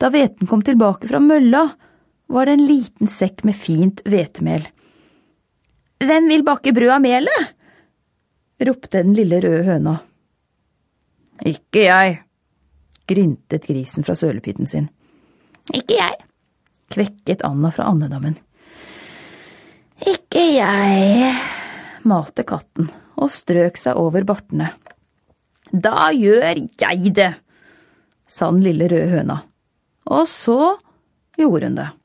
Da hveten kom tilbake fra mølla, var det en liten sekk med fint hvetemel. «Hvem vil bake brød av melet?» ropte den lille røde høna. «Ikke jeg», gryntet grisen fra sølepytten sin. «Ikke jeg», kvekket Anna fra andedammen. «Ikke jeg», malte katten og strøk seg over bartene. «Da gjør jeg det», sa den lille røde høna, og så gjorde hun det.